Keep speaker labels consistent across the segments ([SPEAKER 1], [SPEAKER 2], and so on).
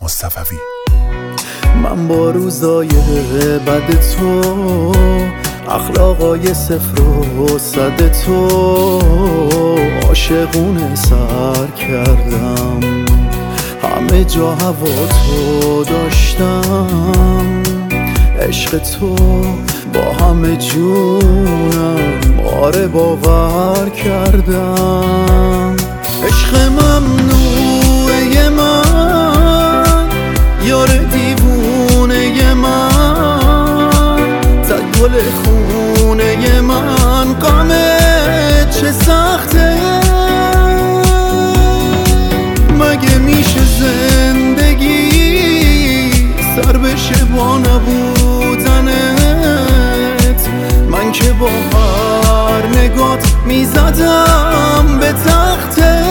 [SPEAKER 1] مصطفی.
[SPEAKER 2] من با روزای بد تو، اخلاقای صفر و صد تو، عاشقونه سر کردم، همه جا هوا تو داشتم، عشق تو با همه جونم، آره باور کردم. عشق ممنوعه من، یار دیوونه من، زد گل خونه من، غمه چه سخته. مگه میشه زندگی سر بشه با نبودنت؟ من که با هر نگات میزدم به تخته.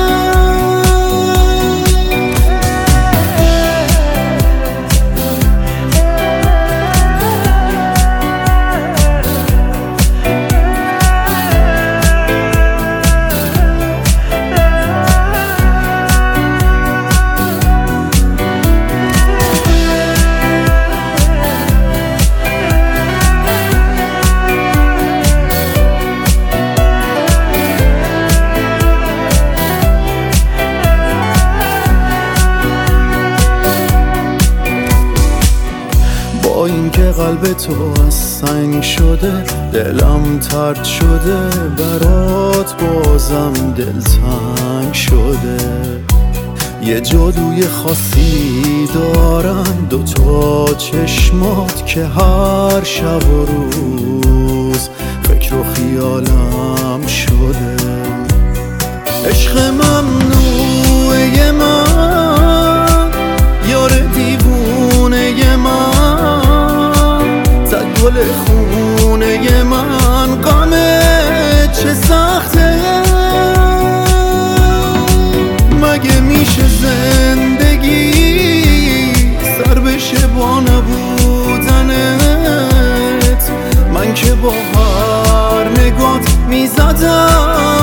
[SPEAKER 2] با اینکه قلب تو از سنگ شده، دلم ترد شده، برات بازم دلتنگ شده. یه جادوی خاصی دارن دوتا چشمات که هر شب و روز فکر و خیالم شده. عشق ممنوعه من، یار دیوونه من، زد گل خونه من، غمه چه سخته. مگه میشه زندگی سر بشه با نبودنت؟ من که با هر نگات میزدم